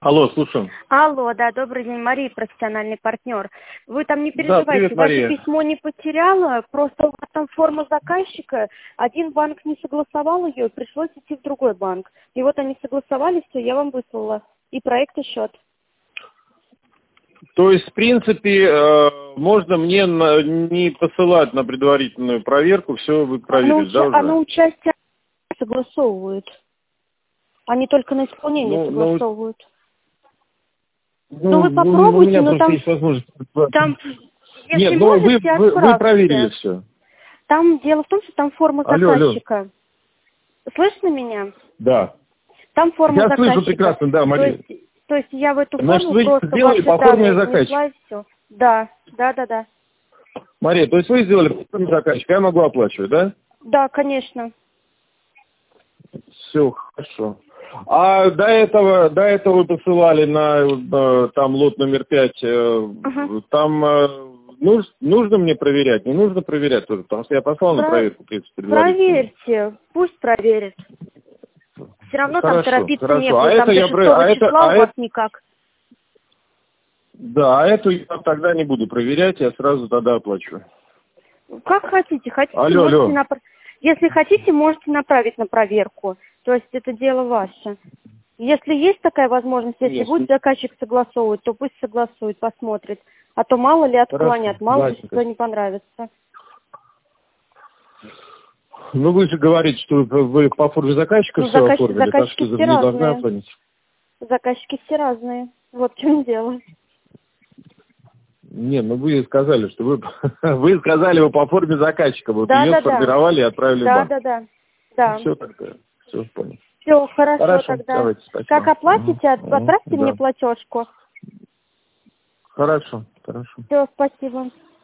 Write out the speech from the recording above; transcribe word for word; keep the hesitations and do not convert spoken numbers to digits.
Алло, слушаю. Алло, да, добрый день, Мария, профессиональный партнер. Вы там не переживайте, Да, привет, ваше Мария. письмо не потеряла, просто у вас там форма заказчика, один банк не согласовал ее, пришлось идти в другой банк. И вот они согласовали, все, я вам выслала. И проект, и счет. То есть, в принципе, э, можно мне на- не посылать на предварительную проверку, все вы А на, проверили, да, уча- уже? а на участие согласовывают. Они только на исполнение Ну, ну, согласовывают. ну, Ну вы ну, у попробуйте, меня но просто там, есть возможность. там, Нет, если ну вы, можете, вы, вы проверили отправьте. все. Там дело в том, что там форма Алло, алло. заказчика. Слышно меня? Да. Там форма Я слышу заказчика. прекрасно, да, То Мария. есть, то есть я в эту Значит, форму вы просто сделали ваши по форме данные заказчика. внесла и все. Да, да, да, да. Мария, то есть вы сделали по форме заказчика, я могу оплачивать, да? Да, конечно. Все, хорошо. А до этого, до этого вы посылали на, э, там лот номер пять, э, Ага. там э, нуж- нужно мне проверять, не нужно проверять тоже, потому что я послал на Про- проверку, в принципе, предварительно. Проверьте, пусть проверит. Все равно там Хорошо, торопиться хорошо. А некуда, там это до я про- а шестого это, числа а у вас это, никак. да, а эту я тогда не буду проверять, я сразу тогда оплачу. Как хотите, хотите, Алло, можете алло. направить. Если хотите, можете направить на проверку. То есть это дело ваше. Если есть такая возможность, если Нет, будет заказчик согласовывать, то пусть согласует, посмотрит. А то мало ли хорошо, отклонят, мало ли ладненько. что не понравится. Ну вы же говорите, что вы вы по форме заказчика Ну, все заказ- оформили, так заказчики что все не должны разные. оплатить. Заказчики все разные. Вот в чем дело. Не, ну вы сказали, что вы, вы сказали вы по форме заказчика, вот Да, ее да, да. сформировали и отправили в Да, банк. да, да. Да. Все тогда, все понял. Все, хорошо, Хорошо, тогда. давайте, спасибо. Как оплатите, от- Мгм, мгм, отправьте мне да. платежку. Хорошо, хорошо. Все, спасибо.